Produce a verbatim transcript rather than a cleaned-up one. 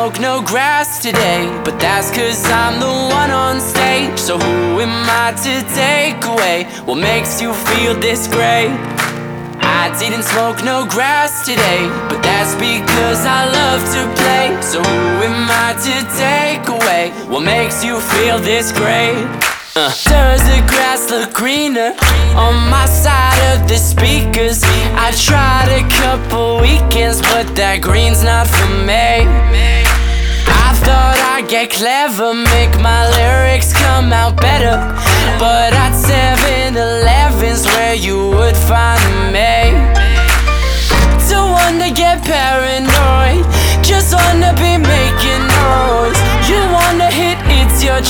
smoke no grass today, but that's cause I'm the one on stage. So who am I to take away what makes you feel this great? I didn't smoke no grass today, but that's because I love to play. So who am I to take away what makes you feel this great? Uh. Does the grass look greener on my side of the speakers? I tried a couple weekends, but that green's not for me. I thought I'd get clever, make my lyrics come out better, but at seven elevens where you would find me.